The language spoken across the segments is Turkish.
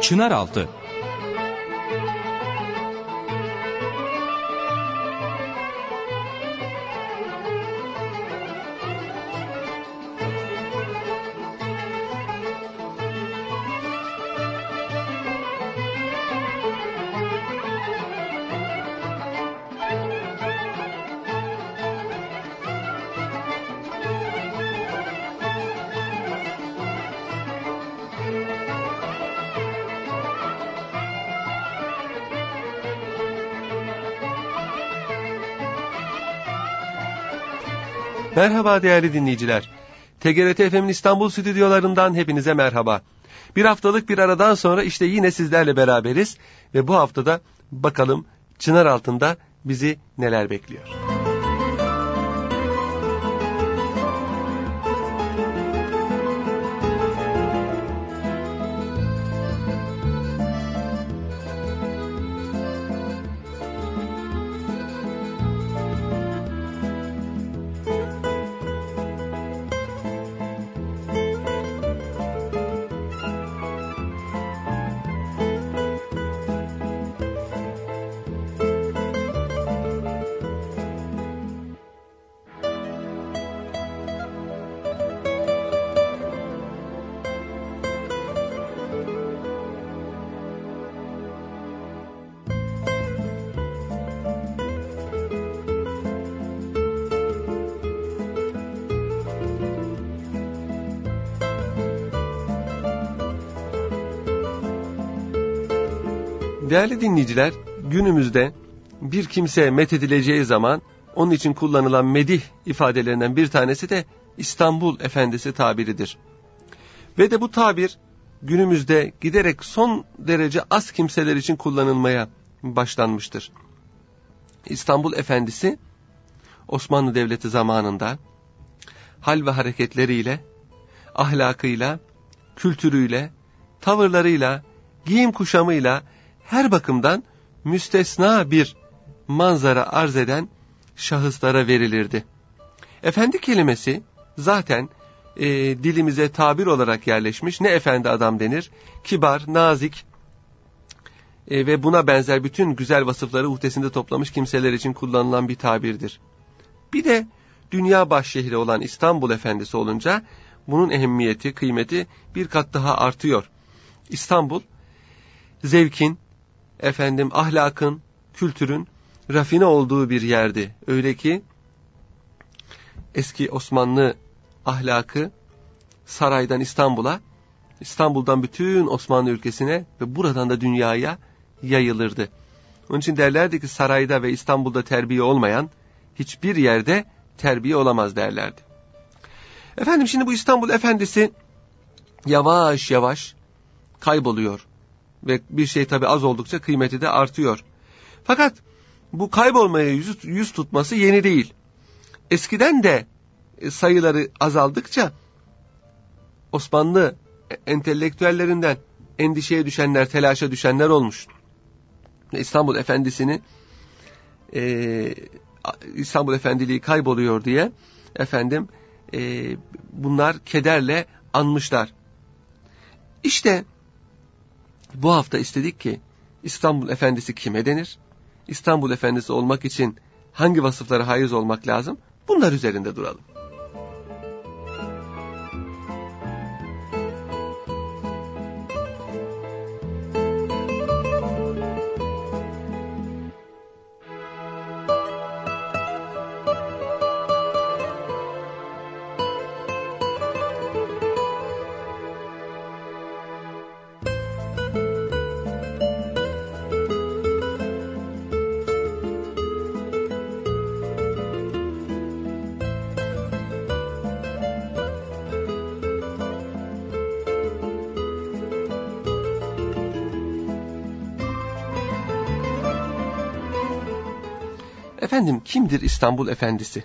Çınaraltı. Merhaba değerli dinleyiciler. TGRT FM'in İstanbul stüdyolarından hepinize merhaba. Bir haftalık bir aradan sonra işte yine sizlerle beraberiz ve bu haftada bakalım Çınaraltı'nda bizi neler bekliyor. Değerli dinleyiciler, günümüzde bir kimse methedileceği zaman onun için kullanılan medih ifadelerinden bir tanesi de İstanbul Efendisi tabiridir. Ve de bu tabir günümüzde giderek son derece az kimseler için kullanılmaya başlanmıştır. İstanbul Efendisi Osmanlı Devleti zamanında hal ve hareketleriyle, ahlakıyla, kültürüyle, tavırlarıyla, giyim kuşamıyla her bakımdan müstesna bir manzara arz eden şahıslara verilirdi. Efendi kelimesi zaten dilimize tabir olarak yerleşmiş. Ne efendi adam denir? Kibar, nazik ve buna benzer bütün güzel vasıfları uhdesinde toplamış kimseler için kullanılan bir tabirdir. Bir de dünya başşehri olan İstanbul Efendisi olunca bunun ehemmiyeti, kıymeti bir kat daha artıyor. İstanbul, zevkin, ahlakın, kültürün rafine olduğu bir yerdi. Öyle ki eski Osmanlı ahlakı saraydan İstanbul'a, İstanbul'dan bütün Osmanlı ülkesine ve buradan da dünyaya yayılırdı. Onun için derlerdi ki sarayda ve İstanbul'da terbiye olmayan hiçbir yerde terbiye olamaz derlerdi. Şimdi bu İstanbul Efendisi yavaş yavaş kayboluyor. Ve bir şey tabii az oldukça kıymeti de artıyor. Fakat bu kaybolmaya yüz tutması yeni değil. Eskiden de sayıları azaldıkça Osmanlı entelektüellerinden endişeye düşenler, telaşa düşenler olmuş. İstanbul Efendiliği kayboluyor diye bunlar kederle anmışlar. İşte bu hafta istedik ki İstanbul Efendisi kime denir? İstanbul Efendisi olmak için hangi vasıflara haiz olmak lazım? Bunlar üzerinde duralım. Kimdir İstanbul Efendisi?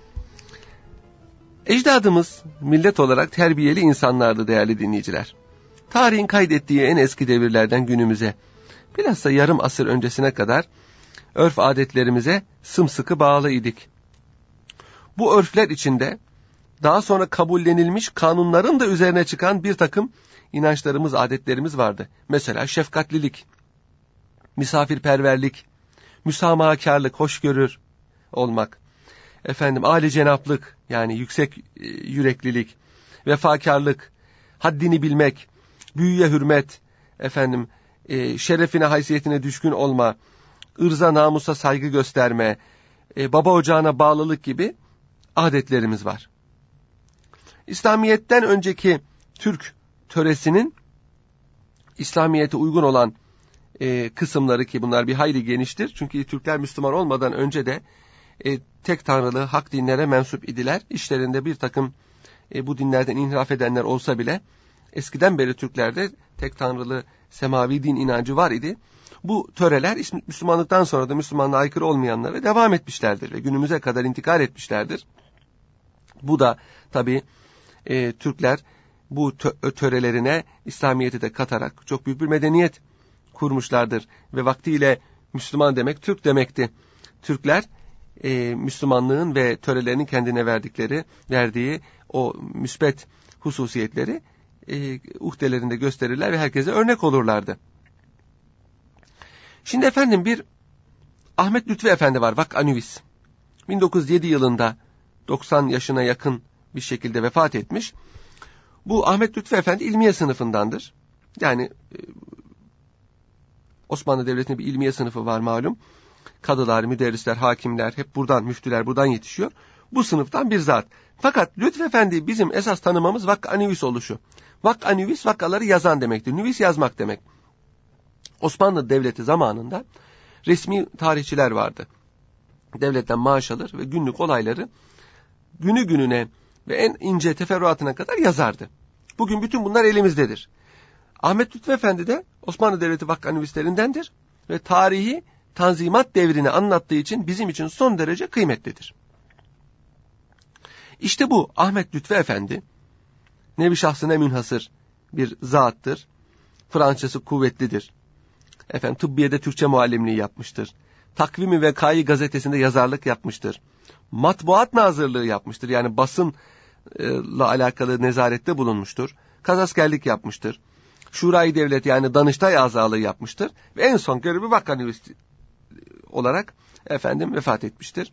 Ecdadımız millet olarak terbiyeli insanlardı değerli dinleyiciler. Tarihin kaydettiği en eski devirlerden günümüze, bilhassa yarım asır öncesine kadar örf adetlerimize sımsıkı bağlı idik. Bu örfler içinde daha sonra kabullenilmiş kanunların da üzerine çıkan bir takım inançlarımız, adetlerimiz vardı. Mesela şefkatlilik, misafirperverlik, müsamahakarlık, hoşgörür olmak, âli-cenaplık yani yüksek yüreklilik, vefakarlık, haddini bilmek, büyüye hürmet, şerefine, haysiyetine düşkün olma, ırza, namusa saygı gösterme, baba ocağına bağlılık gibi adetlerimiz var. İslamiyet'ten önceki Türk töresinin İslamiyet'e uygun olan kısımları, ki bunlar bir hayli geniştir. Çünkü Türkler Müslüman olmadan önce de tek tanrılı hak dinlere mensup idiler. İşlerinde bir takım bu dinlerden inhiraf edenler olsa bile eskiden beri Türklerde tek tanrılı semavi din inancı var idi. Bu töreler Müslümanlıktan sonra da Müslümanlığa aykırı olmayanlara devam etmişlerdir ve günümüze kadar intikal etmişlerdir. Bu da tabii Türkler bu törelerine İslamiyet'i de katarak çok büyük bir medeniyet kurmuşlardır. Ve vaktiyle Müslüman demek Türk demekti. Türkler Müslümanlığın ve törelerinin kendine verdiği o müsbet hususiyetleri uhdelerinde gösterirler ve herkese örnek olurlardı. Şimdi bir Ahmet Lütfi Efendi var, Vak'anüvis. 1907 yılında 90 yaşına yakın bir şekilde vefat etmiş. Bu Ahmet Lütfi Efendi ilmiye sınıfındandır. Yani Osmanlı Devleti'nde bir ilmiye sınıfı var malum. Kadılar, müderrisler, hakimler, hep buradan, müftüler buradan yetişiyor. Bu sınıftan bir zat. Fakat Lütfi Efendi bizim esas tanımamız Vak'anüvis oluşu. Vak'anüvis, vakaları yazan demektir. Nüvis yazmak demek. Osmanlı Devleti zamanında resmi tarihçiler vardı. Devletten maaş alır ve günlük olayları günü gününe ve en ince teferruatına kadar yazardı. Bugün bütün bunlar elimizdedir. Ahmet Lütfi Efendi de Osmanlı Devleti Vak'anüvislerindendir ve tarihi Tanzimat devrini anlattığı için bizim için son derece kıymetlidir. İşte bu Ahmet Lütfi Efendi nevi şahsına münhasır bir zattır. Fransızcası kuvvetlidir. Tıbbiyede Türkçe muallimliği yapmıştır. Takvim-i Vekai gazetesinde yazarlık yapmıştır. Matbuat nazırlığı yapmıştır. Yani basınla alakalı nezarette bulunmuştur. Kazaskerlik yapmıştır. Şurayı Devlet yani Danıştay azalığı yapmıştır. Ve en son görevi Vak'anüvis olarak vefat etmiştir.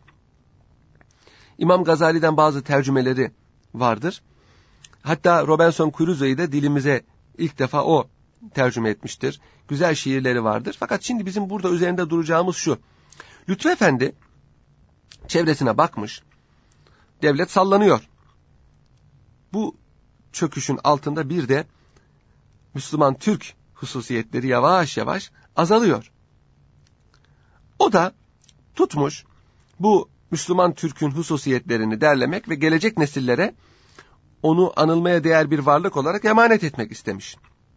İmam Gazali'den bazı tercümeleri vardır. Hatta Robinson Crusoe'yu da dilimize ilk defa o tercüme etmiştir. Güzel şiirleri vardır. Fakat şimdi bizim burada üzerinde duracağımız şu. Lütfü Efendi çevresine bakmış. Devlet sallanıyor. Bu çöküşün altında bir de Müslüman Türk hususiyetleri yavaş yavaş azalıyor. O da tutmuş bu Müslüman Türk'ün hususiyetlerini derlemek ve gelecek nesillere onu anılmaya değer bir varlık olarak emanet etmek istemiş.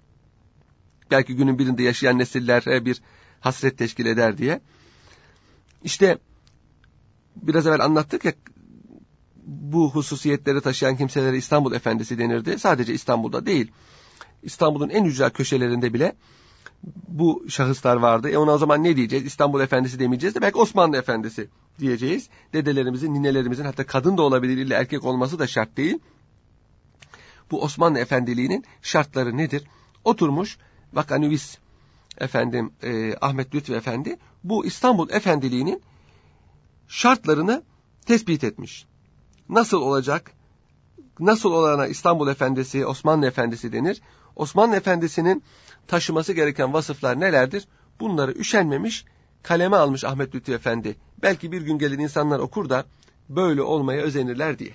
Belki günün birinde yaşayan nesillere bir hasret teşkil eder diye. İşte biraz evvel anlattık ya, bu hususiyetleri taşıyan kimselere İstanbul Efendisi denirdi. Sadece İstanbul'da değil, İstanbul'un en ücra köşelerinde bile bu şahıslar vardı. Ona o zaman ne diyeceğiz? İstanbul Efendisi demeyeceğiz de belki Osmanlı Efendisi diyeceğiz. Dedelerimizin, ninelerimizin, hatta kadın da olabilir, illa erkek olması da şart değil. Bu Osmanlı Efendiliğinin şartları nedir? Oturmuş Vak'anüvis Ahmet Lütfi Efendi bu İstanbul Efendiliğinin şartlarını tespit etmiş. Nasıl olacak? Nasıl olana İstanbul Efendisi, Osmanlı Efendisi denir? Osmanlı Efendisi'nin taşıması gereken vasıflar nelerdir? Bunları üşenmemiş, kaleme almış Ahmet Lütfi Efendi. Belki bir gün gelir insanlar okur da böyle olmaya özenirler diye.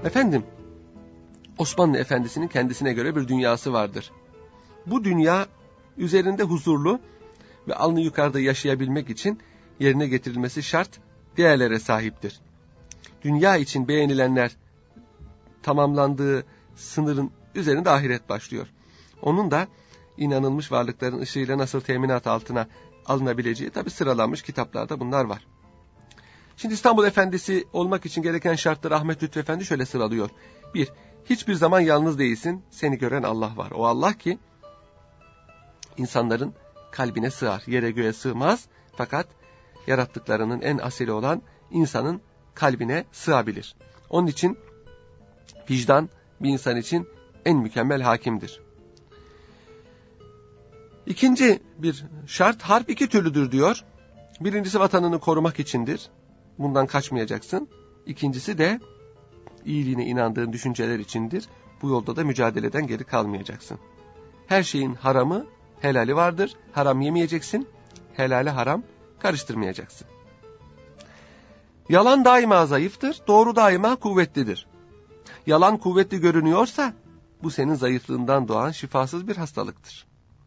Efendim, Osmanlı Efendisi'nin kendisine göre bir dünyası vardır. Bu dünya üzerinde huzurlu ve alnı yukarıda yaşayabilmek için yerine getirilmesi şart değerlere sahiptir. Dünya için beğenilenler tamamlandığı sınırın üzerinde ahiret başlıyor. Onun da inanılmış varlıkların ışığıyla nasıl teminat altına alınabileceği tabi sıralanmış kitaplarda bunlar var. Şimdi İstanbul Efendisi olmak için gereken şartları Ahmet Lütfü Efendi şöyle sıralıyor. 1. Hiçbir zaman yalnız değilsin. Seni gören Allah var. O Allah ki insanların kalbine sığar. Yere göğe sığmaz. Fakat yarattıklarının en asili olan insanın kalbine sığabilir. Onun için vicdan bir insan için en mükemmel hakimdir. İkinci bir şart, harp 2 türlüdür diyor. Birincisi vatanını korumak içindir. Bundan kaçmayacaksın. İkincisi de iyiliğine inandığın düşünceler içindir. Bu yolda da mücadeleden geri kalmayacaksın. Her şeyin haramı, helali vardır. Haram yemeyeceksin. Helale haram karıştırmayacaksın. Yalan daima zayıftır. Doğru daima kuvvetlidir. Yalan kuvvetli görünüyorsa bu senin zayıflığından doğan şifasız bir hastalıktır.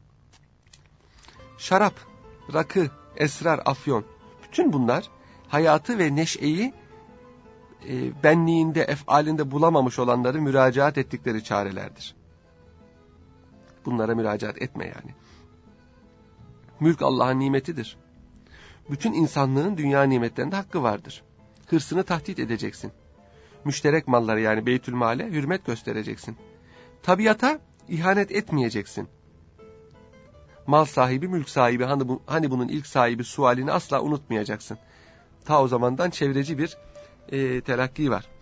Şarap, rakı, esrar, afyon, bütün bunlar hayatı ve neşeyi benliğinde, efalinde bulamamış olanları müracaat ettikleri çarelerdir. Bunlara müracaat etme yani. Mülk Allah'ın nimetidir. Bütün insanlığın dünya nimetlerinde hakkı vardır. Hırsını tahdit edeceksin. Müşterek mallara yani beytülmale hürmet göstereceksin. Tabiata ihanet etmeyeceksin. Mal sahibi, mülk sahibi, hani bunun ilk sahibi sualini asla unutmayacaksın. Ta o zamandan çevreci bir telakki var.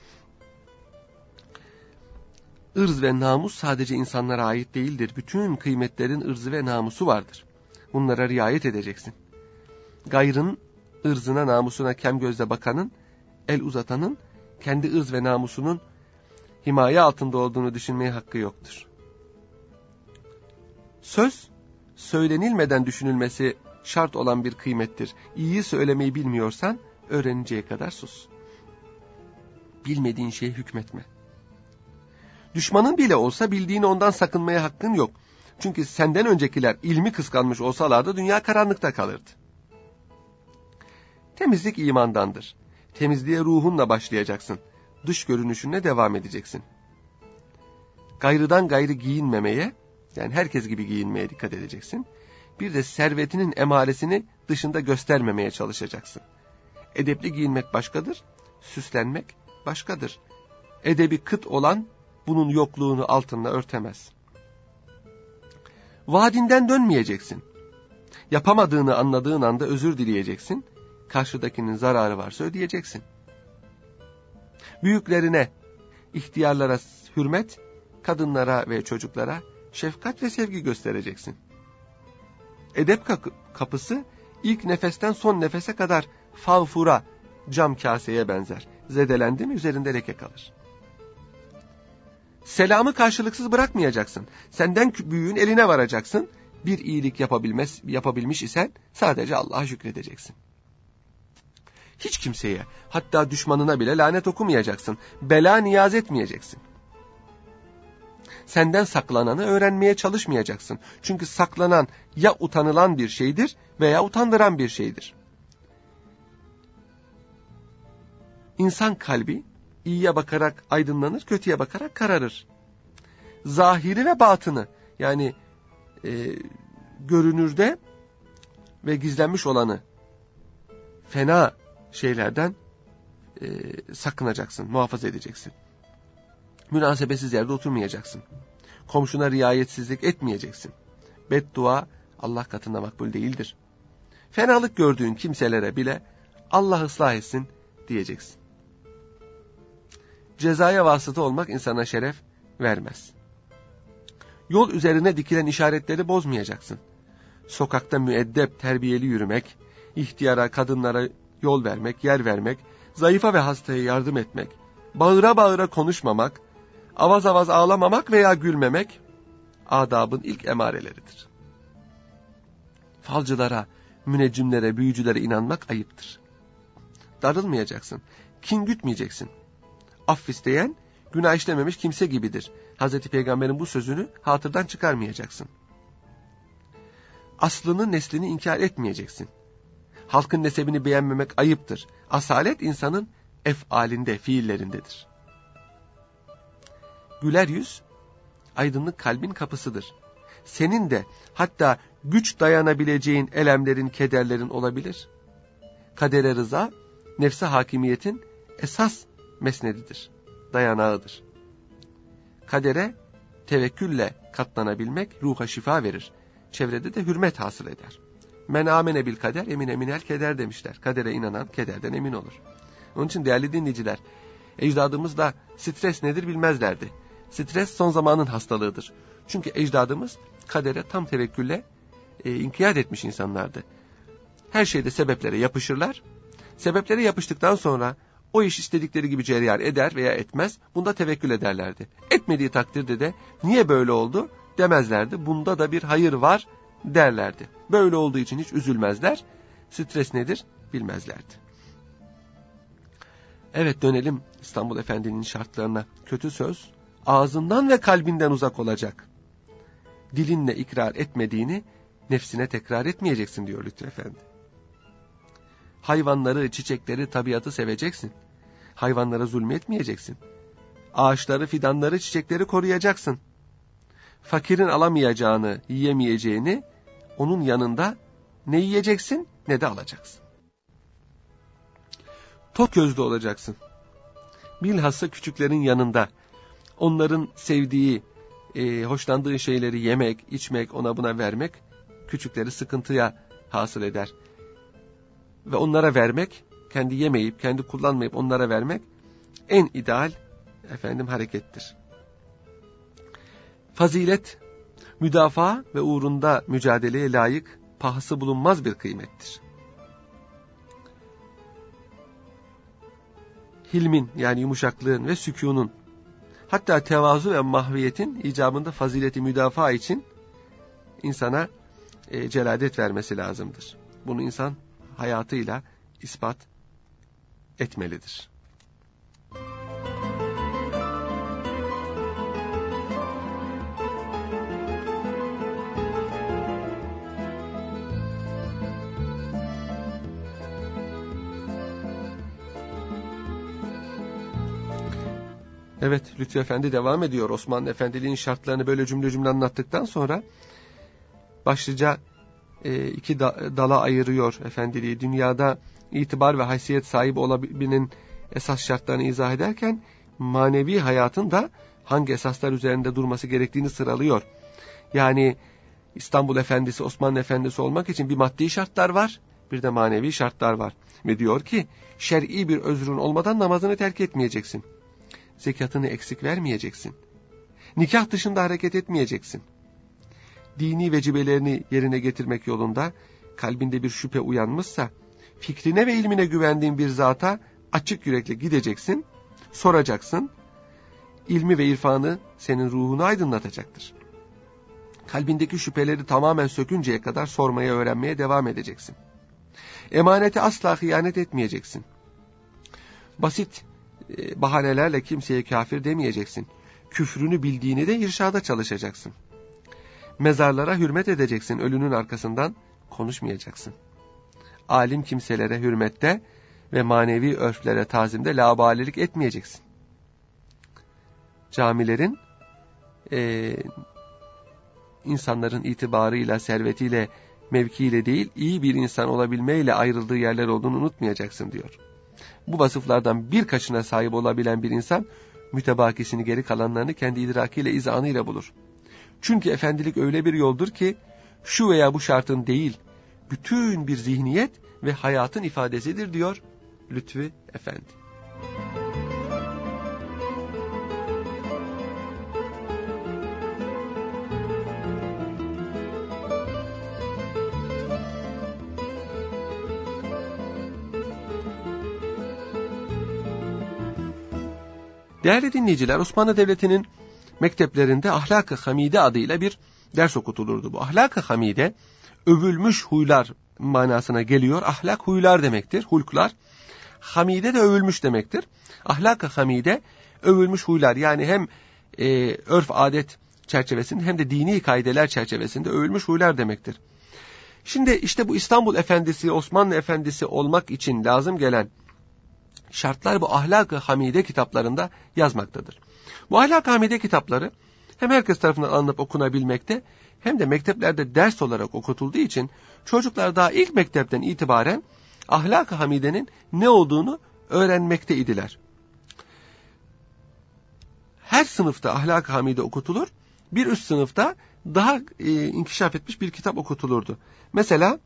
Irz ve namus sadece insanlara ait değildir. Bütün kıymetlerin ırzı ve namusu vardır. Bunlara riayet edeceksin. Gayrının ırzına, namusuna kem gözle bakanın, el uzatanın, kendi ırz ve namusunun himaye altında olduğunu düşünmeye hakkı yoktur. Söz, söylenilmeden düşünülmesi şart olan bir kıymettir. İyiyi söylemeyi bilmiyorsan, öğreninceye kadar sus. Bilmediğin şeye hükmetme. Düşmanın bile olsa bildiğini ondan sakınmaya hakkın yok. Çünkü senden öncekiler ilmi kıskanmış olsalardı dünya karanlıkta kalırdı. Temizlik imandandır. Temizliğe ruhunla başlayacaksın. Dış görünüşünle devam edeceksin. Gayrıdan gayrı giyinmemeye, yani herkes gibi giyinmeye dikkat edeceksin. Bir de servetinin emaresini dışında göstermemeye çalışacaksın. Edepli giyinmek başkadır, süslenmek başkadır. Edebi kıt olan bunun yokluğunu altınla örtemez. Vaadinden dönmeyeceksin. Yapamadığını anladığın anda özür dileyeceksin. Karşıdakinin zararı varsa ödeyeceksin. Büyüklerine, ihtiyarlara hürmet, kadınlara ve çocuklara şefkat ve sevgi göstereceksin. Edep kapısı ilk nefesten son nefese kadar falfura, cam kaseye benzer. Zedelendi mi üzerinde leke kalır. Selamı karşılıksız bırakmayacaksın. Senden büyüğün eline varacaksın. Bir iyilik yapabilmiş isen sadece Allah'a şükredeceksin. Hiç kimseye, hatta düşmanına bile lanet okumayacaksın. Bela niyaz etmeyeceksin. Senden saklananı öğrenmeye çalışmayacaksın. Çünkü saklanan ya utanılan bir şeydir veya utandıran bir şeydir. İnsan kalbi iyiye bakarak aydınlanır, kötüye bakarak kararır. Zahiri ve batını, yani görünürde ve gizlenmiş olanı fena şeylerden sakınacaksın, muhafaza edeceksin. Münasebetsiz yerde oturmayacaksın. Komşuna riayetsizlik etmeyeceksin. Beddua Allah katında makbul değildir. Fenalık gördüğün kimselere bile Allah ıslah etsin diyeceksin. Cezaya vasıta olmak insana şeref vermez. Yol üzerine dikilen işaretleri bozmayacaksın. Sokakta müeddep, terbiyeli yürümek, ihtiyara, kadınlara yol vermek, yer vermek, zayıfa ve hastaya yardım etmek, bağıra bağıra konuşmamak, avaz avaz ağlamamak veya gülmemek, adabın ilk emareleridir. Falcılara, müneccimlere, büyücülere inanmak ayıptır. Darılmayacaksın, kin gütmeyeceksin. Aff isteyen, günah işlememiş kimse gibidir. Hazreti Peygamber'in bu sözünü hatırdan çıkarmayacaksın. Aslını, neslini inkar etmeyeceksin. Halkın nesebini beğenmemek ayıptır. Asalet insanın efalinde, fiillerindedir. Güler yüz, aydınlık kalbin kapısıdır. Senin de hatta güç dayanabileceğin elemlerin, kederlerin olabilir. Kadere rıza, nefse hakimiyetin esas mesnedidir, dayanağıdır. Kadere tevekkülle katlanabilmek ruha şifa verir. Çevrede de hürmet hasıl eder. Men amene bil kader, emine minel keder demişler. Kadere inanan kederden emin olur. Onun için değerli dinleyiciler, ecdadımız da stres nedir bilmezlerdi. Stres son zamanın hastalığıdır. Çünkü ecdadımız kadere tam tevekkülle inkiyat etmiş insanlardı. Her şeyde sebeplere yapışırlar. Sebeplere yapıştıktan sonra o iş istedikleri gibi cereyan eder veya etmez. Bunda tevekkül ederlerdi. Etmediği takdirde de niye böyle oldu demezlerdi. Bunda da bir hayır var derlerdi. Böyle olduğu için hiç üzülmezler. Stres nedir bilmezlerdi. Evet, dönelim İstanbul Efendi'nin şartlarına. Kötü söz ağzından ve kalbinden uzak olacak. Dilinle ikrar etmediğini nefsine tekrar etmeyeceksin diyor Lütfü Efendi. Hayvanları, çiçekleri, tabiatı seveceksin. Hayvanlara zulmetmeyeceksin. Ağaçları, fidanları, çiçekleri koruyacaksın. Fakirin alamayacağını, yiyemeyeceğini onun yanında ne yiyeceksin ne de alacaksın. Tok gözlü olacaksın. Bilhassa küçüklerin yanında. Onların sevdiği, hoşlandığı şeyleri yemek, içmek, ona buna vermek küçükleri sıkıntıya hasıl eder. Ve onlara vermek, kendi yemeyip, kendi kullanmayıp onlara vermek en ideal harekettir. Fazilet, müdafaa ve uğrunda mücadeleye layık, pahası bulunmaz bir kıymettir. Hilmin, yani yumuşaklığın ve sükûnun, hatta tevazu ve mahviyetin icabında fazileti müdafaa için insana celadet vermesi lazımdır. Bunu insan hayatıyla ispat etmelidir. Evet, Lütfü Efendi devam ediyor. Osmanlı Efendiliğin şartlarını böyle cümle cümle anlattıktan sonra başlıca iki dala ayırıyor Efendiliği. Dünyada itibar ve haysiyet sahibi olabilmenin esas şartlarını izah ederken manevi hayatın da hangi esaslar üzerinde durması gerektiğini sıralıyor. Yani İstanbul Efendisi, Osmanlı Efendisi olmak için bir maddi şartlar var, bir de manevi şartlar var. Ve diyor ki şer'i bir özrün olmadan namazını terk etmeyeceksin. Zekatını eksik vermeyeceksin. Nikah dışında hareket etmeyeceksin. Dini vecibelerini yerine getirmek yolunda kalbinde bir şüphe uyanmışsa, fikrine ve ilmine güvendiğin bir zata açık yürekle gideceksin, soracaksın. İlmi ve irfanı senin ruhunu aydınlatacaktır. Kalbindeki şüpheleri tamamen sökünceye kadar sormaya, öğrenmeye devam edeceksin. Emanete asla hıyanet etmeyeceksin. Basit bahanelerle kimseye kafir demeyeceksin. Küfrünü bildiğini de irşada çalışacaksın. Mezarlara hürmet edeceksin, ölünün arkasından konuşmayacaksın. Alim kimselere hürmette ve manevi örflere tazimde laubalilik etmeyeceksin. Camilerin insanların itibarıyla, servetiyle, mevkiyle değil, iyi bir insan olabilmeyle ayrıldığı yerler olduğunu unutmayacaksın diyor. Bu vasıflardan birkaçına sahip olabilen bir insan, mütebakisini, geri kalanlarını kendi idrakiyle, izanıyla bulur. Çünkü efendilik öyle bir yoldur ki, şu veya bu şartın değil, bütün bir zihniyet ve hayatın ifadesidir diyor Lütfü Efendi. Değerli dinleyiciler, Osmanlı Devleti'nin mekteplerinde Ahlak-ı Hamide adıyla bir ders okutulurdu. Bu Ahlak-ı Hamide, övülmüş huylar manasına geliyor. Ahlak huylar demektir, hulklar. Hamide de övülmüş demektir. Ahlak-ı Hamide, övülmüş huylar, yani hem örf adet çerçevesinde hem de dini kaideler çerçevesinde övülmüş huylar demektir. Şimdi işte bu İstanbul Efendisi, Osmanlı Efendisi olmak için lazım gelen şartlar bu Ahlak-ı Hamide kitaplarında yazmaktadır. Bu Ahlak-ı Hamide kitapları hem herkes tarafından alınıp okunabilmekte hem de mekteplerde ders olarak okutulduğu için çocuklar daha ilk mektepten itibaren Ahlak-ı Hamide'nin ne olduğunu öğrenmekteydiler. Her sınıfta Ahlak-ı Hamide okutulur, bir üst sınıfta daha inkişaf etmiş bir kitap okutulurdu. Mesela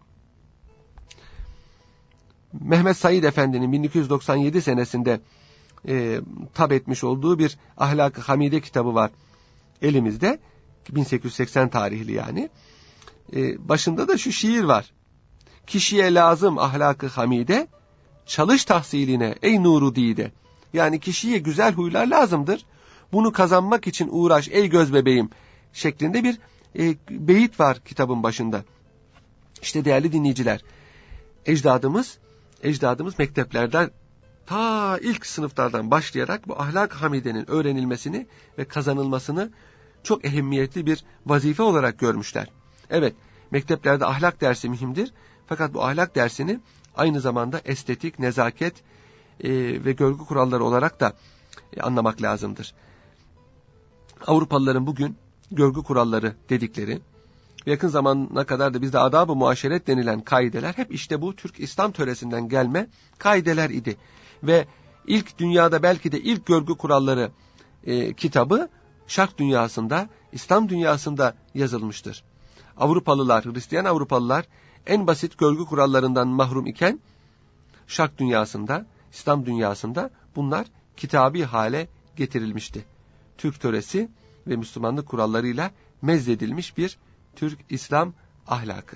Mehmet Said Efendi'nin 1297 senesinde tab etmiş olduğu bir Ahlak-ı Hamide kitabı var elimizde. 1880 tarihli yani. Başında da şu şiir var. Kişiye lazım ahlak-ı hamide, çalış tahsiline ey nuru dide. Yani kişiye güzel huylar lazımdır. Bunu kazanmak için uğraş ey göz bebeğim şeklinde bir beyit var kitabın başında. İşte değerli dinleyiciler, ecdadımız mekteplerden ta ilk sınıflardan başlayarak bu ahlak-ı hamidenin öğrenilmesini ve kazanılmasını çok ehemmiyetli bir vazife olarak görmüşler. Evet, mekteplerde ahlak dersi mühimdir. Fakat bu ahlak dersini aynı zamanda estetik, nezaket ve görgü kuralları olarak da anlamak lazımdır. Avrupalıların bugün görgü kuralları dedikleri, yakın zamana kadar da bizde adab-ı muaşeret denilen kaideler hep işte bu Türk İslam töresinden gelme kaideler idi. Ve ilk dünyada belki de ilk görgü kuralları kitabı Şark dünyasında, İslam dünyasında yazılmıştır. Avrupalılar, Hristiyan Avrupalılar en basit görgü kurallarından mahrum iken Şark dünyasında, İslam dünyasında bunlar kitabi hale getirilmişti. Türk töresi ve Müslümanlık kurallarıyla mezledilmiş bir Türk İslam ahlakı.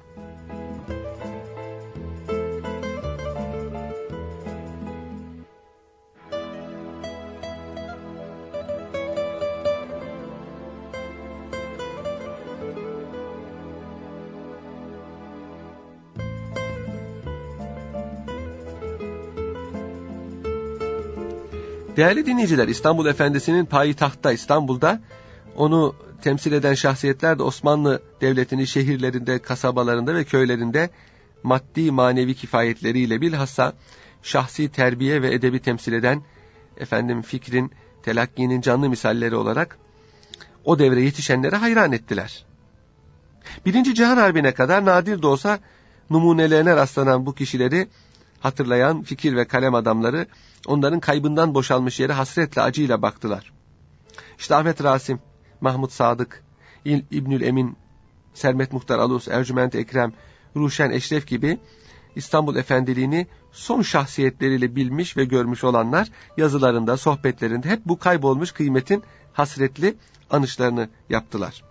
Değerli dinleyiciler, İstanbul Efendisi'nin payitahtta İstanbul'da onu temsil eden şahsiyetler de Osmanlı Devleti'nin şehirlerinde, kasabalarında ve köylerinde maddi manevi kifayetleriyle bilhassa şahsi terbiye ve edebi temsil eden fikrin, telakkinin canlı misalleri olarak o devre yetişenlere hayran ettiler. Birinci Cihan Harbi'ne kadar nadir de olsa numunelerine rastlanan bu kişileri hatırlayan fikir ve kalem adamları onların kaybından boşalmış yere hasretle acıyla baktılar. İşte Ahmet Rasim, Mahmud Sadık, İbnül Emin, Sermet Muhtar Alus, Ercüment Ekrem, Ruşen Eşref gibi İstanbul Efendiliğini son şahsiyetleriyle bilmiş ve görmüş olanlar yazılarında, sohbetlerinde hep bu kaybolmuş kıymetin hasretli anışlarını yaptılar.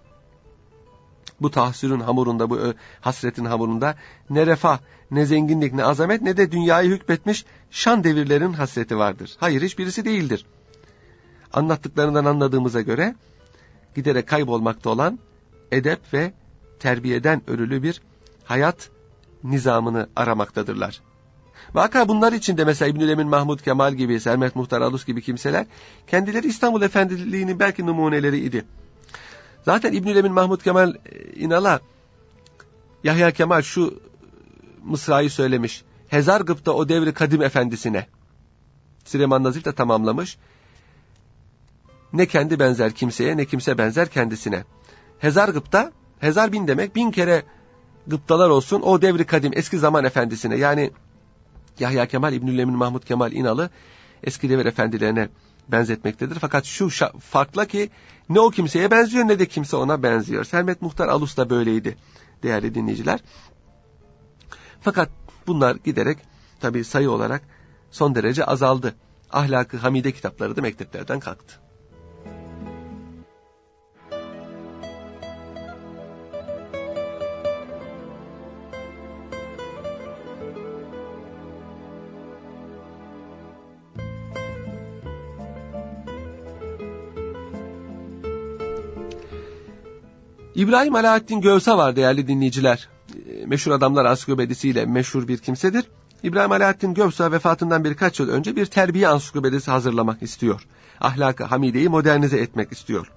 Bu tahassürün hamurunda, bu hasretin hamurunda ne refah, ne zenginlik, ne azamet, ne de dünyayı hükmetmiş şan devirlerin hasreti vardır. Hayır, hiçbirisi değildir. Anlattıklarından anladığımıza göre giderek kaybolmakta olan edep ve terbiyeden örülü bir hayat nizamını aramaktadırlar. Vaka bunlar içinde mesela İbnül Emin Mahmud Kemal gibi, Sermet Muhtar Alus gibi kimseler kendileri İstanbul Efendiliğinin belki numuneleri idi. Zaten İbnül Emin Mahmud Kemal İnal'a Yahya Kemal şu mısrayı söylemiş. Hezar gıpta o devri kadim efendisine. Süleyman Nazif de tamamlamış. Ne kendi benzer kimseye, ne kimse benzer kendisine. Hezar gıpta, hezar bin demek, 1000 kere gıptalar olsun o devri kadim, eski zaman efendisine. Yani Yahya Kemal İbnül Emin Mahmud Kemal İnal'ı eski devir efendilerine benzetmektedir. Fakat şu farkla ki ne o kimseye benziyor ne de kimse ona benziyor. Sermet Muhtar Alus da böyleydi değerli dinleyiciler. Fakat bunlar giderek tabii sayı olarak son derece azaldı. Ahlak-ı Hamide kitapları da mekteplerden kalktı. İbrahim Alaaddin Gövsa var değerli dinleyiciler. Meşhur Adamlar Ansiklopedisiyle meşhur bir kimsedir. İbrahim Alaaddin Gövsa vefatından birkaç yıl önce bir terbiye ansiklopedisi hazırlamak istiyor. ahlak-ı hamideyi modernize etmek istiyor.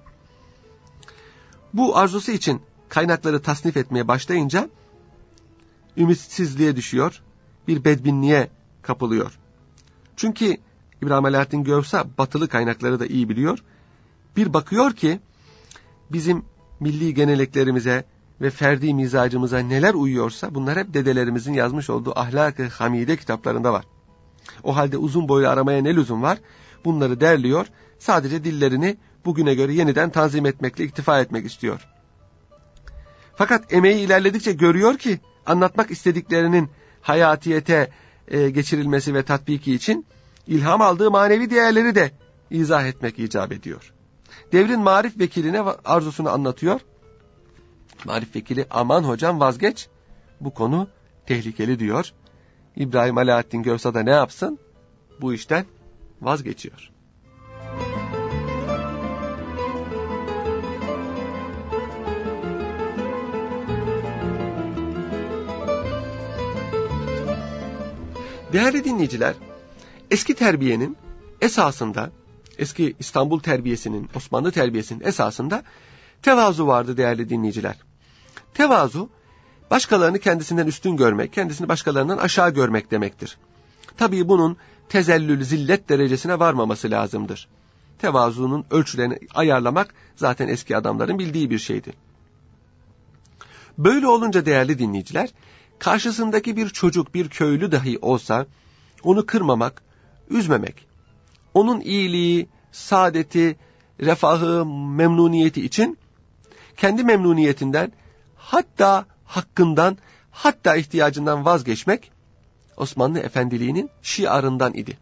Bu arzusu için kaynakları tasnif etmeye başlayınca ümitsizliğe düşüyor, bir bedbinliğe kapılıyor. Çünkü İbrahim Alaaddin Gövsa batılı kaynakları da iyi biliyor. Bir bakıyor ki bizim milli geleneklerimize ve ferdi mizacımıza neler uyuyorsa bunlar hep dedelerimizin yazmış olduğu Ahlak-ı Hamide kitaplarında var. O halde uzun boylu aramaya ne lüzum var? Bunları derliyor, sadece dillerini bugüne göre yeniden tanzim etmekle iktifa etmek istiyor. Fakat emeği ilerledikçe görüyor ki anlatmak istediklerinin hayatiyete geçirilmesi ve tatbiki için ilham aldığı manevi değerleri de izah etmek icap ediyor. Devrin marif vekiline arzusunu anlatıyor. Marif vekili aman hocam vazgeç, bu konu tehlikeli diyor. İbrahim Alaaddin Gövsa da ne yapsın? Bu işten vazgeçiyor. Değerli dinleyiciler, eski terbiyenin esasında, eski İstanbul terbiyesinin, Osmanlı terbiyesinin esasında tevazu vardı değerli dinleyiciler. Tevazu, başkalarını kendisinden üstün görmek, kendisini başkalarından aşağı görmek demektir. Tabii bunun tezellül, zillet derecesine varmaması lazımdır. Tevazunun ölçülerini ayarlamak zaten eski adamların bildiği bir şeydi. Böyle olunca değerli dinleyiciler, karşısındaki bir çocuk, bir köylü dahi olsa onu kırmamak, üzmemek, onun iyiliği, saadeti, refahı, memnuniyeti için kendi memnuniyetinden, hatta hakkından, hatta ihtiyacından vazgeçmek Osmanlı efendiliğinin şiarından idi.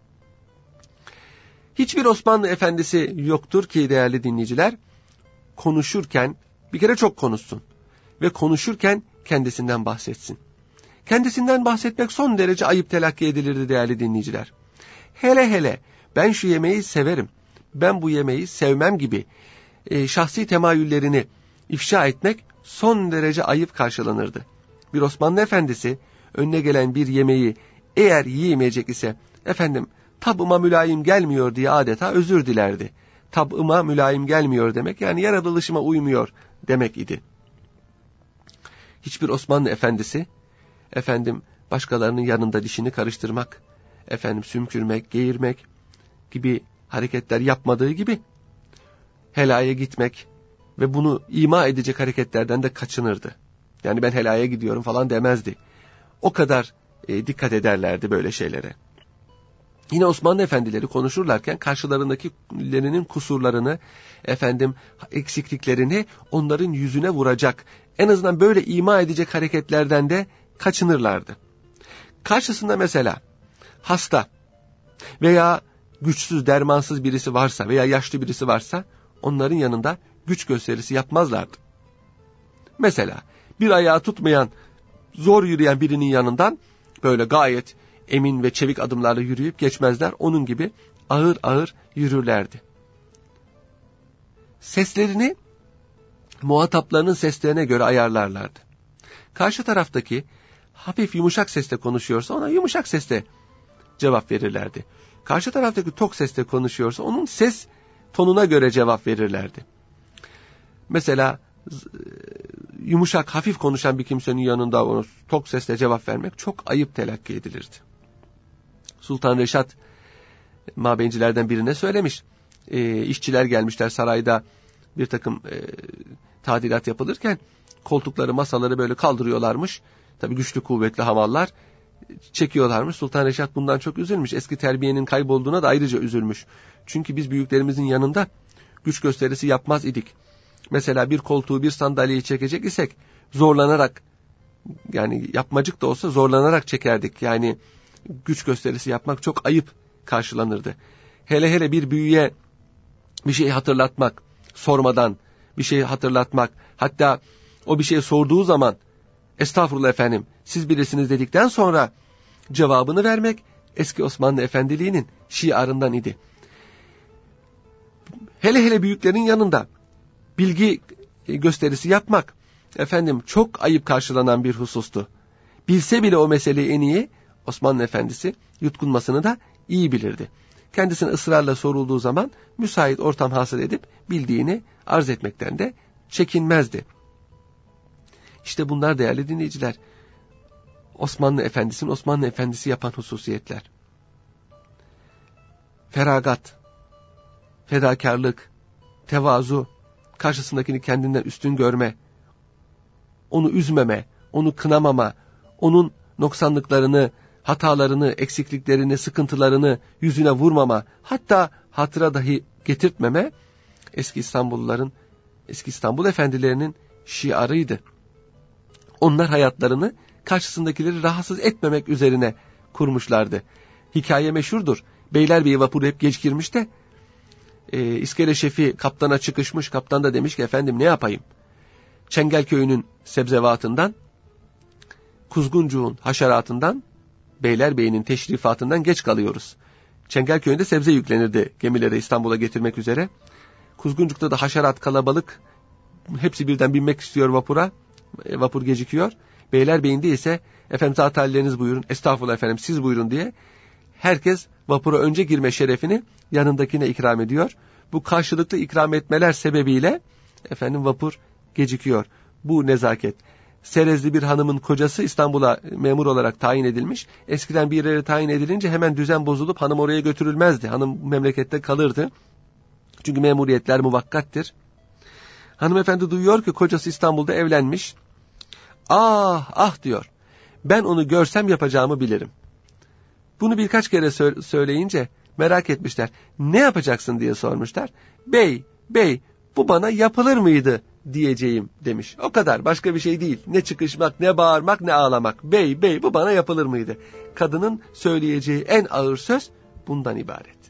Hiçbir Osmanlı efendisi yoktur ki değerli dinleyiciler, konuşurken bir kere çok konuşsun ve konuşurken kendisinden bahsetsin. Kendisinden bahsetmek son derece ayıp telakki edilirdi değerli dinleyiciler. Hele hele ben şu yemeği severim, ben bu yemeği sevmem gibi şahsi temayüllerini ifşa etmek son derece ayıp karşılanırdı. Bir Osmanlı efendisi önüne gelen bir yemeği eğer yiyemeyecek ise efendim tabıma mülayim gelmiyor diye adeta özür dilerdi. Tabıma mülayim gelmiyor demek yani yaratılışıma uymuyor demek idi. Hiçbir Osmanlı efendisi efendim başkalarının yanında dişini karıştırmak, efendim sümkürmek, geğirmek gibi hareketler yapmadığı gibi helaya gitmek ve bunu ima edecek hareketlerden de kaçınırdı. Yani ben helaya gidiyorum falan demezdi. O kadar dikkat ederlerdi böyle şeylere. Yine Osmanlı efendileri konuşurlarken karşılarındakilerinin kusurlarını, efendim eksikliklerini onların yüzüne vuracak, en azından böyle ima edecek hareketlerden de kaçınırlardı. Karşısında mesela hasta veya güçsüz, dermansız birisi varsa veya yaşlı birisi varsa onların yanında güç gösterisi yapmazlardı. Mesela bir ayağı tutmayan, zor yürüyen birinin yanından böyle gayet emin ve çevik adımlarla yürüyüp geçmezler. Onun gibi ağır ağır yürürlerdi. Seslerini muhataplarının seslerine göre ayarlarlardı. Karşı taraftaki hafif yumuşak sesle konuşuyorsa ona yumuşak sesle cevap verirlerdi. Karşı taraftaki tok sesle konuşuyorsa onun ses tonuna göre cevap verirlerdi. Mesela yumuşak, hafif konuşan bir kimsenin yanında onu tok sesle cevap vermek çok ayıp telakki edilirdi. Sultan Reşat mabeyincilerden birine söylemiş. İşçiler gelmişler sarayda bir takım tadilat yapılırken koltukları, masaları böyle kaldırıyorlarmış. Tabii güçlü kuvvetli hamallar çekiyorlarmış. Sultan Reşat bundan çok üzülmüş. Eski terbiyenin kaybolduğuna da ayrıca üzülmüş. Çünkü biz büyüklerimizin yanında güç gösterisi yapmaz idik. Mesela bir koltuğu, bir sandalyeyi çekecek isek zorlanarak, yani yapmacık da olsa zorlanarak çekerdik. Yani güç gösterisi yapmak çok ayıp karşılanırdı. Hele hele bir büyüğe bir şey hatırlatmak, sormadan bir şey hatırlatmak, hatta o bir şey sorduğu zaman estağfurullah efendim siz bilirsiniz dedikten sonra cevabını vermek eski Osmanlı efendiliğinin şiarından idi. Hele hele büyüklerin yanında bilgi gösterisi yapmak efendim çok ayıp karşılanan bir husustu. Bilse bile o meseleyi en iyi Osmanlı efendisi yutkunmasını da iyi bilirdi. kendisine ısrarla sorulduğu zaman müsait ortam hasıl edip bildiğini arz etmekten de çekinmezdi. İşte bunlar değerli dinleyiciler, Osmanlı Efendisi'nin Osmanlı Efendisi yapan hususiyetler. Feragat, fedakarlık, tevazu, karşısındakini kendinden üstün görme, onu üzmeme, onu kınamama, onun noksanlıklarını, hatalarını, eksikliklerini, sıkıntılarını yüzüne vurmama, hatta hatıra dahi getirtmeme, eski İstanbul efendilerinin şiarıydı. Onlar hayatlarını karşısındakileri rahatsız etmemek üzerine kurmuşlardı. Hikaye meşhurdur. Beylerbeyi vapuru hep geç girmiş de iskele şefi kaptana çıkışmış. Kaptan da demiş ki efendim ne yapayım? Çengelköy'ünün sebzevatından, Kuzguncuğun haşeratından, Beylerbeyi'nin teşrifatından geç kalıyoruz. Çengelköy'ünde sebze yüklenirdi gemilere İstanbul'a getirmek üzere. Kuzguncuk'ta da haşerat kalabalık. Hepsi birden binmek istiyor vapura. Vapur gecikiyor. Beylerbeyi'nde ise efendim zat halleriniz buyurun, estağfurullah efendim siz buyurun diye herkes vapura önce girme şerefini yanındakine ikram ediyor. Bu karşılıklı ikram etmeler sebebiyle efendim vapur gecikiyor. Bu nezaket. Serezli bir hanımın kocası İstanbul'a memur olarak tayin edilmiş. Eskiden bir yere tayin edilince hemen düzen bozulup hanım oraya götürülmezdi. Hanım memlekette kalırdı. Çünkü memuriyetler muvakkattir. Hanımefendi duyuyor ki kocası İstanbul'da evlenmiş. Ah ah diyor. Ben onu görsem yapacağımı bilirim. Bunu birkaç kere söyleyince merak etmişler. Ne yapacaksın diye sormuşlar. Bey bu bana yapılır mıydı diyeceğim demiş. O kadar, başka bir şey değil. Ne çıkışmak, ne bağırmak, ne ağlamak. Bey bu bana yapılır mıydı? Kadının söyleyeceği en ağır söz bundan ibaret.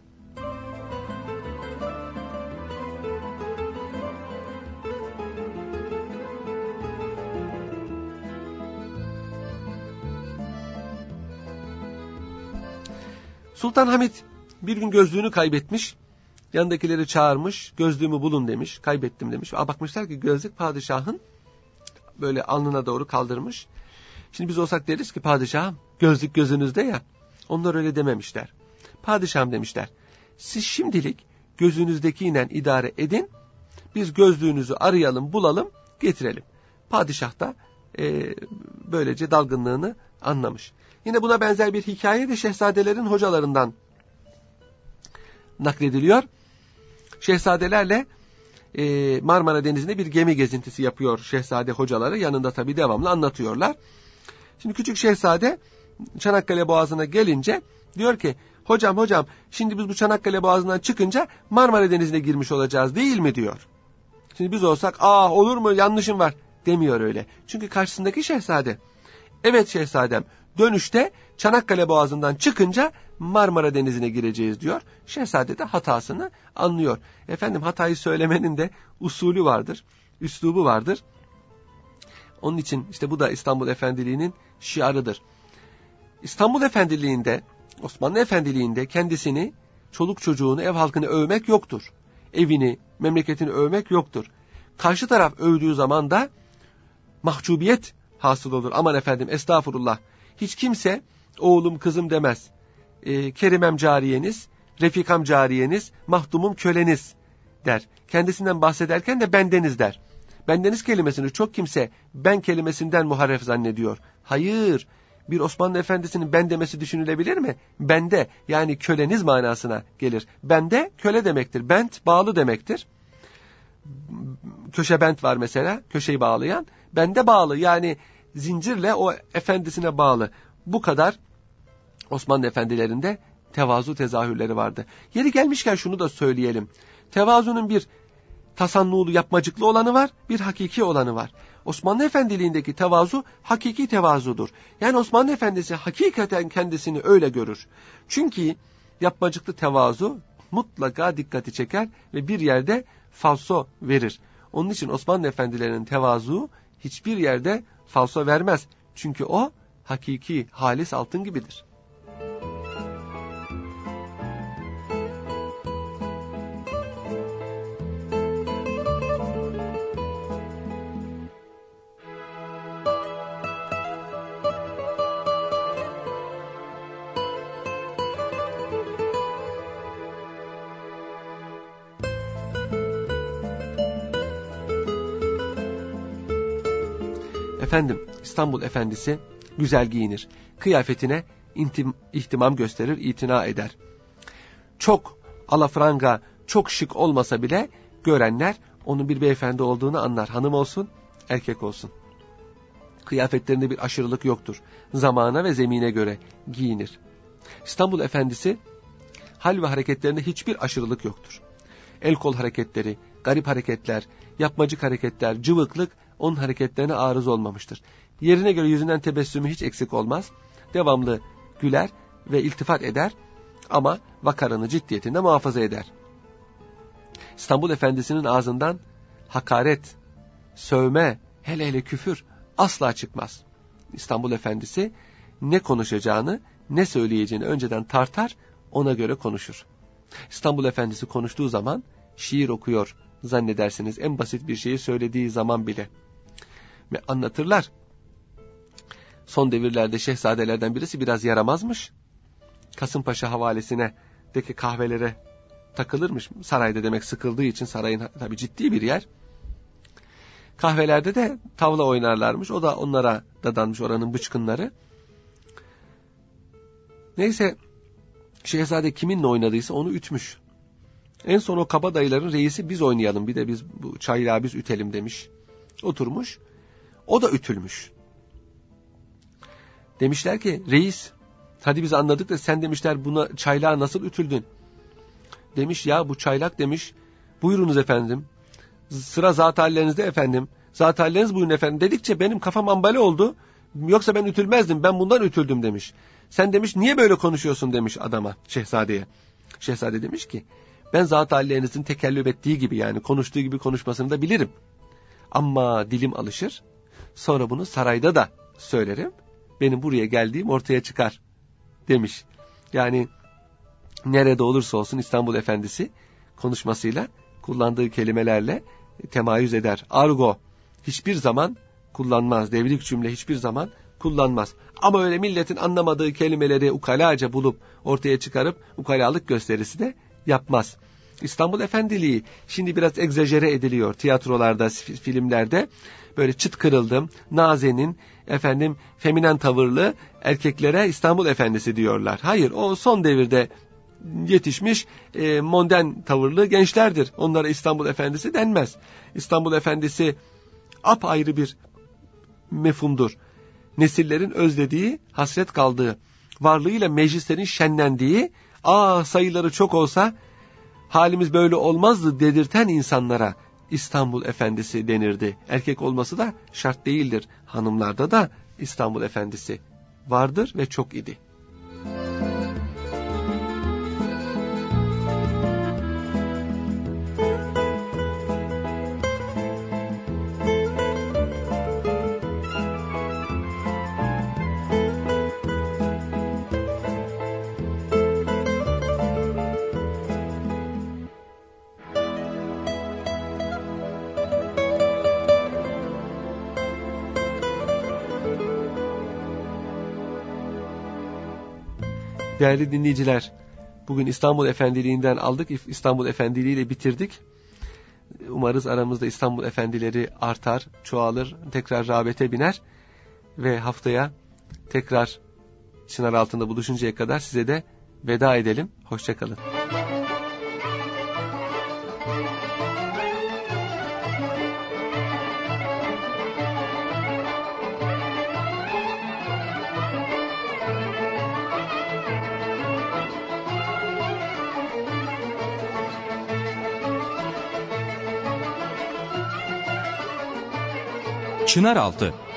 Sultan Hamid bir gün gözlüğünü kaybetmiş. Yanındakileri çağırmış. Gözlüğümü bulun demiş. Kaybettim demiş. Bakmışlar ki gözlük padişahın böyle alnına doğru kaldırmış. Şimdi biz olsak deriz ki padişahım gözlük gözünüzde ya. Onlar öyle dememişler. Padişahım demişler. Siz şimdilik gözünüzdekiyle idare edin. Biz gözlüğünüzü arayalım, bulalım, getirelim. Padişah da böylece dalgınlığını anlamış. Yine buna benzer bir hikaye de şehzadelerin hocalarından naklediliyor. Şehzadelerle Marmara Denizi'nde bir gemi gezintisi yapıyor şehzade hocaları. Yanında tabii devamlı anlatıyorlar. Şimdi küçük şehzade Çanakkale Boğazı'na gelince diyor ki hocam şimdi biz bu Çanakkale Boğazı'ndan çıkınca Marmara Denizi'ne girmiş olacağız değil mi diyor. Şimdi biz olsak olur mu yanlışım var demiyor öyle. Çünkü karşısındaki şehzade evet şehzadem dönüşte Çanakkale Boğazı'ndan çıkınca Marmara Denizi'ne gireceğiz diyor. Şehzade de hatasını anlıyor. Efendim hatayı söylemenin de usulü vardır, üslubu vardır. Onun için işte bu da İstanbul Efendiliği'nin şiarıdır. İstanbul Efendiliği'nde, Osmanlı Efendiliği'nde kendisini, çoluk çocuğunu, ev halkını övmek yoktur. Evini, memleketini övmek yoktur. Karşı taraf övdüğü zaman da mahcubiyet hasıl olur. Aman efendim estağfurullah. Hiç kimse oğlum kızım demez. Kerimem cariyeniz, refikam cariyeniz, mahdumum köleniz der. Kendisinden bahsederken de bendeniz der. Bendeniz kelimesini çok kimse ben kelimesinden muharref zannediyor. Hayır, bir Osmanlı Efendisi'nin ben demesi düşünülebilir mi? Bende yani köleniz manasına gelir. Bende köle demektir. Bent bağlı demektir. Köşe bent var mesela, köşeyi bağlayan. Bende bağlı yani zincirle o efendisine bağlı. Bu kadar Osmanlı efendilerinde tevazu tezahürleri vardı. Yeri gelmişken şunu da söyleyelim. Tevazunun bir tasannuğlu yapmacıklı olanı var, bir hakiki olanı var. Osmanlı Efendiliğindeki tevazu hakiki tevazudur. Yani Osmanlı Efendisi hakikaten kendisini öyle görür. Çünkü yapmacıklı tevazu mutlaka dikkati çeker ve bir yerde falso verir. Onun için Osmanlı Efendilerinin tevazu hiçbir yerde falso vermez. Çünkü o hakiki, halis altın gibidir. Efendim, İstanbul efendisi güzel giyinir. Kıyafetine ihtimam gösterir, itina eder. Çok alafranga, çok şık olmasa bile görenler onun bir beyefendi olduğunu anlar. Hanım olsun, erkek olsun. Kıyafetlerinde bir aşırılık yoktur. Zamana ve zemine göre giyinir. İstanbul efendisi hal ve hareketlerinde hiçbir aşırılık yoktur. El kol hareketleri, garip hareketler, yapmacık hareketler, cıvıklık onun hareketlerine arız olmamıştır. Yerine göre yüzünden tebessümü hiç eksik olmaz. Devamlı güler ve iltifat eder ama vakarını, ciddiyetinde muhafaza eder. İstanbul efendisinin ağzından hakaret, sövme, hele küfür asla çıkmaz. İstanbul efendisi ne konuşacağını, ne söyleyeceğini önceden tartar, ona göre konuşur. İstanbul efendisi konuştuğu zaman şiir okuyor zannedersiniz, en basit bir şeyi söylediği zaman bile. Ve anlatırlar. Son devirlerde şehzadelerden birisi biraz yaramazmış. Kasımpaşa havalesine deki kahvelere takılırmış. Sarayda demek sıkıldığı için, sarayın tabii ciddi bir yer. Kahvelerde de tavla oynarlarmış. O da onlara dadanmış, oranın bıçkınları. Neyse, şehzade kiminle oynadıysa onu ütmüş. En son o kabadayıların reisi biz oynayalım, bir de biz bu çaylağı biz ütelim demiş. Oturmuş. O da ütülmüş. Demişler ki reis, hadi biz anladık da sen demişler buna çaylağı nasıl ütüldün? Demiş ya bu çaylak demiş, buyurunuz efendim. Sıra zat hallerinizde efendim. Zat halleriniz buyurun efendim dedikçe benim kafam ambale oldu. Yoksa ben ütülmezdim, ben bundan ütüldüm demiş. Sen demiş niye böyle konuşuyorsun demiş adama, şehzadeye. Şehzade demiş ki ben zat hallerinizin tekellüp ettiği gibi, yani konuştuğu gibi konuşmasını da bilirim. Ama dilim alışır. Sonra bunu sarayda da söylerim. Benim buraya geldiğim ortaya çıkar demiş. Yani nerede olursa olsun İstanbul efendisi konuşmasıyla, kullandığı kelimelerle temayüz eder. Argo hiçbir zaman kullanmaz. Devrik cümle hiçbir zaman kullanmaz. Ama öyle milletin anlamadığı kelimeleri ukalaca bulup ortaya çıkarıp ukalalık gösterisi de yapmaz. İstanbul efendiliği şimdi biraz egzajere ediliyor. Tiyatrolarda, filmlerde böyle çıt kırıldım, nazenin, feminen tavırlı erkeklere İstanbul efendisi diyorlar. Hayır, o son devirde yetişmiş modern tavırlı gençlerdir. Onlara İstanbul efendisi denmez. İstanbul efendisi apayrı bir mefhumdur. Nesillerin özlediği, hasret kaldığı, varlığıyla meclislerin şenlendiği, sayıları çok olsa halimiz böyle olmazdı dedirten insanlara İstanbul efendisi denirdi. Erkek olması da şart değildir. Hanımlarda da İstanbul efendisi vardır ve çok idi. Değerli dinleyiciler, bugün İstanbul Efendiliğinden aldık, İstanbul Efendiliği ile bitirdik. Umarız aramızda İstanbul Efendileri artar, çoğalır, tekrar rağbete biner ve haftaya tekrar çınar altında buluşuncaya kadar size de veda edelim. Hoşça kalın. Çınaraltı